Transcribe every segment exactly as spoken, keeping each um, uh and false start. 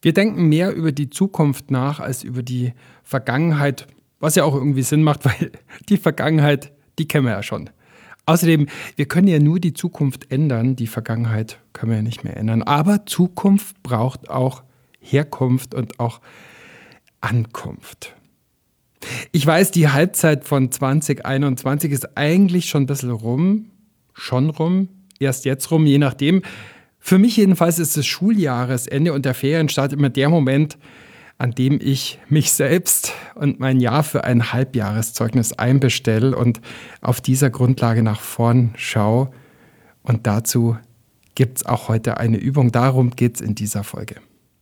Wir denken mehr über die Zukunft nach als über die Vergangenheit, was ja auch irgendwie Sinn macht, weil die Vergangenheit, die kennen wir ja schon. Außerdem, wir können ja nur die Zukunft ändern, die Vergangenheit können wir ja nicht mehr ändern. Aber Zukunft braucht auch Herkunft und auch Ankunft. Ich weiß, die Halbzeit von zwanzig einundzwanzig ist eigentlich schon ein bisschen rum, schon rum, erst jetzt rum, je nachdem. Für mich jedenfalls ist das Schuljahresende und der Ferienstart immer der Moment, an dem ich mich selbst und mein Jahr für ein Halbjahreszeugnis einbestelle und auf dieser Grundlage nach vorn schaue. Und dazu gibt es auch heute eine Übung. Darum geht es in dieser Folge.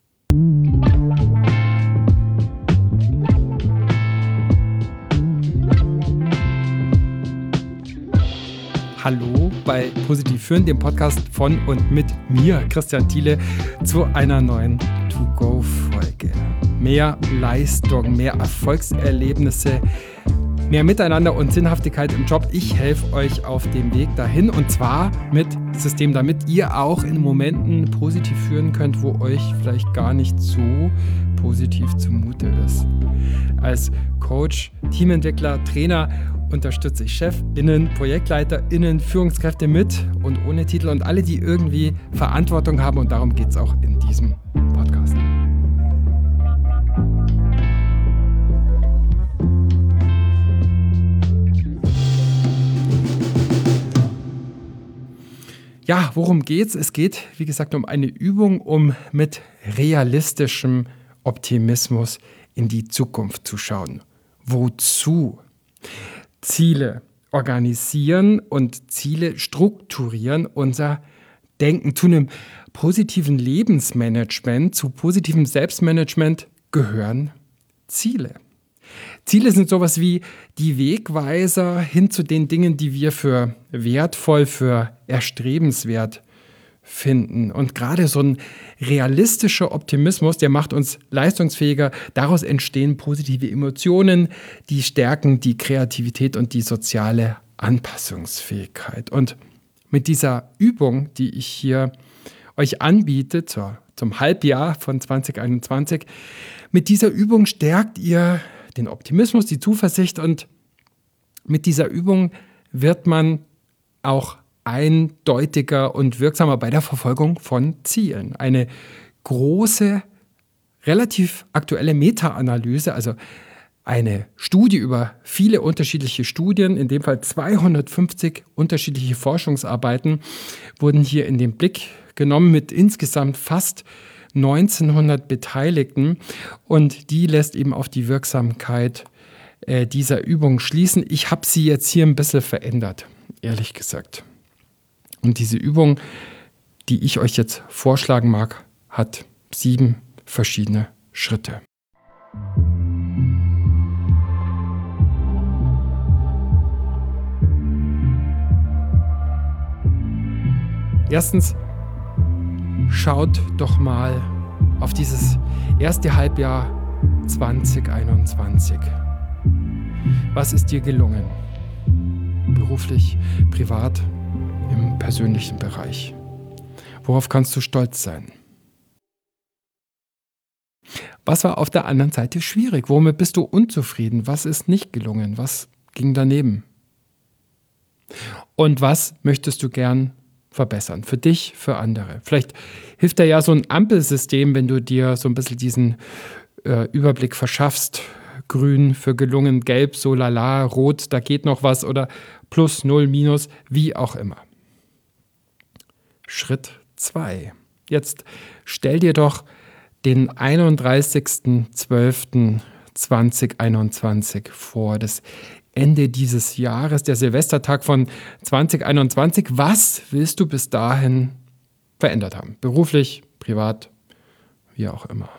Hallo bei Positiv Führen, dem Podcast von und mit mir, Christian Thiele, zu einer neuen To-Go-Folge. Mehr Leistung, mehr Erfolgserlebnisse, mehr Miteinander und Sinnhaftigkeit im Job. Ich helfe euch auf dem Weg dahin und zwar mit System, damit ihr auch in Momenten positiv führen könnt, wo euch vielleicht gar nicht so positiv zumute ist. Als Coach, Teamentwickler, Trainer unterstütze ich ChefInnen, ProjektleiterInnen, Führungskräfte mit und ohne Titel und alle, die irgendwie Verantwortung haben. Und darum geht es auch in diesem Podcast. Ja, worum geht's? Es geht, wie gesagt, um eine Übung, um mit realistischem Optimismus in die Zukunft zu schauen. Wozu? Ziele organisieren und Ziele strukturieren unser Denken. Zu einem positiven Lebensmanagement, zu positivem Selbstmanagement gehören Ziele. Ziele sind sowas wie die Wegweiser hin zu den Dingen, die wir für wertvoll, für erstrebenswert finden. Und gerade so ein realistischer Optimismus, der macht uns leistungsfähiger. Daraus entstehen positive Emotionen, die stärken die Kreativität und die soziale Anpassungsfähigkeit. Und mit dieser Übung, die ich hier euch anbiete, zur, zum Halbjahr von zwanzig einundzwanzig, mit dieser Übung stärkt ihr den Optimismus, die Zuversicht und mit dieser Übung wird man auch eindeutiger und wirksamer bei der Verfolgung von Zielen. Eine große, relativ aktuelle Meta-Analyse, also eine Studie über viele unterschiedliche Studien, in dem Fall zweihundertfünfzig unterschiedliche Forschungsarbeiten, wurden hier in den Blick genommen mit insgesamt fast neunzehnhundert Beteiligten und die lässt eben auf die Wirksamkeit äh, dieser Übung schließen. Ich habe sie jetzt hier ein bisschen verändert, ehrlich gesagt. Und diese Übung, die ich euch jetzt vorschlagen mag, hat sieben verschiedene Schritte. Erstens, schaut doch mal auf dieses erste Halbjahr zwanzig einundzwanzig. Was ist dir gelungen? Beruflich, privat, im persönlichen Bereich. Worauf kannst du stolz sein? Was war auf der anderen Seite schwierig? Womit bist du unzufrieden? Was ist nicht gelungen? Was ging daneben? Und was möchtest du gern verbessern? Für dich, für andere. Vielleicht hilft dir ja so ein Ampelsystem, wenn du dir so ein bisschen diesen äh, Überblick verschaffst. Grün für gelungen, gelb, so lala, rot, da geht noch was oder plus, null, minus, wie auch immer. Schritt zwei. Jetzt stell dir doch den einunddreißigsten zwölften zweitausendeinundzwanzig vor, das Ende dieses Jahres, der Silvestertag von zwanzig einundzwanzig. Was willst du bis dahin verändert haben? Beruflich, privat, wie auch immer.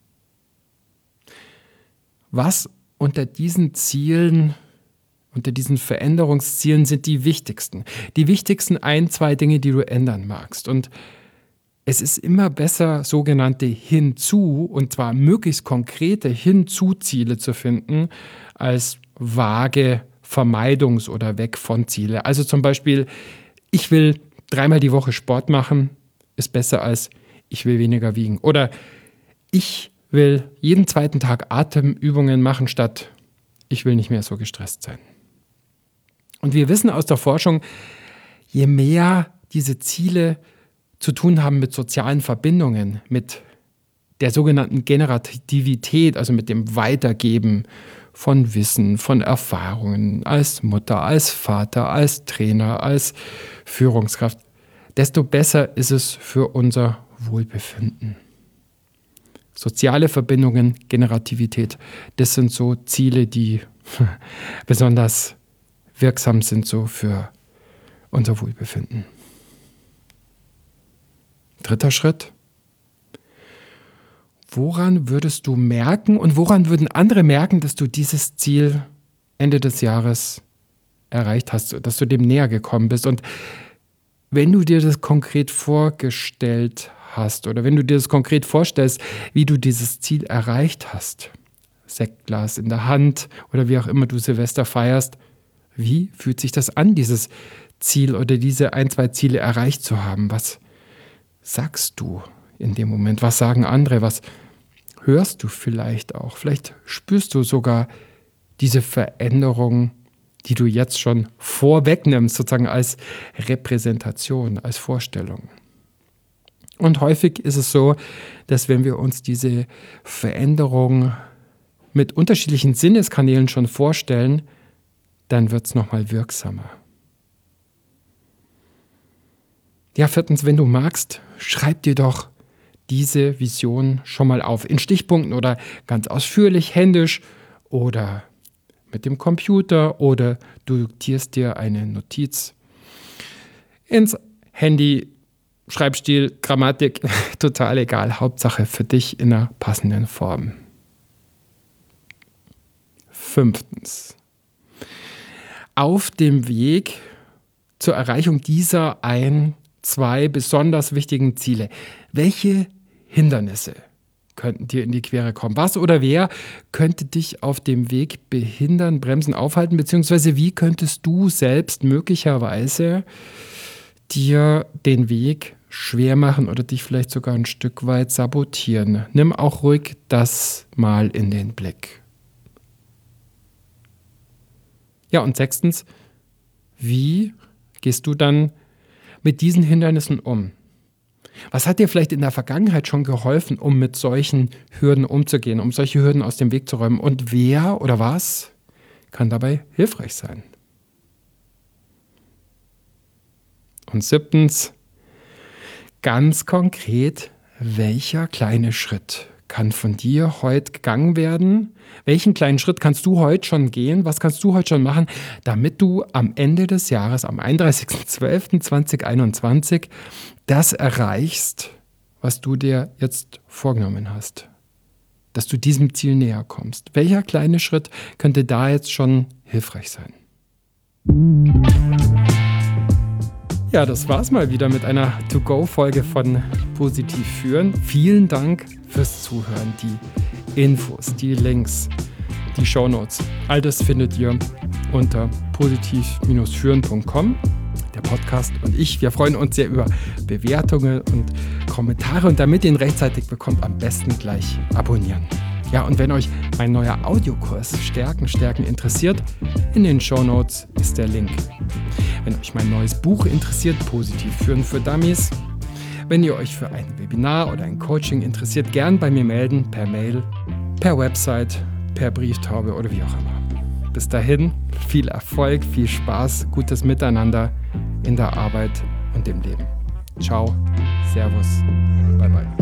Was unter diesen Zielen, unter diesen Veränderungszielen sind die wichtigsten? Die wichtigsten ein, zwei Dinge, die du ändern magst. Und es ist immer besser, sogenannte Hinzu, und zwar möglichst konkrete Hinzu-Ziele zu finden, als vage Vermeidungs- oder Weg von Ziele. Also zum Beispiel, ich will dreimal die Woche Sport machen, ist besser als ich will weniger wiegen. Oder ich will jeden zweiten Tag Atemübungen machen, statt ich will nicht mehr so gestresst sein. Und wir wissen aus der Forschung, je mehr diese Ziele zu tun haben mit sozialen Verbindungen, mit der sogenannten Generativität, also mit dem Weitergeben von Wissen, von Erfahrungen als Mutter, als Vater, als Trainer, als Führungskraft, desto besser ist es für unser Wohlbefinden. Soziale Verbindungen, Generativität, das sind so Ziele, die besonders wirksam sind so für unser Wohlbefinden. Dritter Schritt. Woran würdest du merken und woran würden andere merken, dass du dieses Ziel Ende des Jahres erreicht hast, dass du dem näher gekommen bist? Und wenn du dir das konkret vorgestellt hast oder wenn du dir das konkret vorstellst, wie du dieses Ziel erreicht hast, Sektglas in der Hand oder wie auch immer du Silvester feierst, wie fühlt sich das an, dieses Ziel oder diese ein, zwei Ziele erreicht zu haben? Was sagst du in dem Moment? Was sagen andere? Was hörst du vielleicht auch? Vielleicht spürst du sogar diese Veränderung, die du jetzt schon vorwegnimmst, sozusagen als Repräsentation, als Vorstellung. Und häufig ist es so, dass wenn wir uns diese Veränderung mit unterschiedlichen Sinneskanälen schon vorstellen, dann wird es nochmal wirksamer. Ja, viertens, wenn du magst, schreib dir doch diese Vision schon mal auf. In Stichpunkten oder ganz ausführlich, händisch oder mit dem Computer oder du diktierst dir eine Notiz ins Handy, Schreibstil, Grammatik, total egal. Hauptsache für dich in einer passenden Form. Fünftens. Auf dem Weg zur Erreichung dieser ein, zwei besonders wichtigen Ziele. Welche Hindernisse könnten dir in die Quere kommen? Was oder wer könnte dich auf dem Weg behindern, bremsen, aufhalten? Beziehungsweise wie könntest du selbst möglicherweise dir den Weg schwer machen oder dich vielleicht sogar ein Stück weit sabotieren? Nimm auch ruhig das mal in den Blick. Ja, und sechstens, wie gehst du dann mit diesen Hindernissen um? Was hat dir vielleicht in der Vergangenheit schon geholfen, um mit solchen Hürden umzugehen, um solche Hürden aus dem Weg zu räumen? Und wer oder was kann dabei hilfreich sein? Und siebtens, ganz konkret, welcher kleine Schritt kann von dir heute gegangen werden? Welchen kleinen Schritt kannst du heute schon gehen? Was kannst du heute schon machen, damit du am Ende des Jahres, am einunddreißigsten zwölften zweitausendeinundzwanzig, das erreichst, was du dir jetzt vorgenommen hast? Dass du diesem Ziel näher kommst. Welcher kleine Schritt könnte da jetzt schon hilfreich sein? Ja, das war's mal wieder mit einer To-Go-Folge von Positiv führen. Vielen Dank fürs Zuhören. Die Infos, die Links, die Shownotes, all das findet ihr unter positiv führen punkt com. Der Podcast und ich, wir freuen uns sehr über Bewertungen und Kommentare und damit ihr ihn rechtzeitig bekommt, am besten gleich abonnieren. Ja, und wenn euch mein neuer Audiokurs Stärken, Stärken interessiert, in den Shownotes ist der Link. Wenn euch mein neues Buch interessiert, Positiv führen für Dummies, wenn ihr euch für ein Webinar oder ein Coaching interessiert, gern bei mir melden, per Mail, per Website, per Brieftaube oder wie auch immer. Bis dahin, viel Erfolg, viel Spaß, gutes Miteinander in der Arbeit und im Leben. Ciao, Servus, bye bye.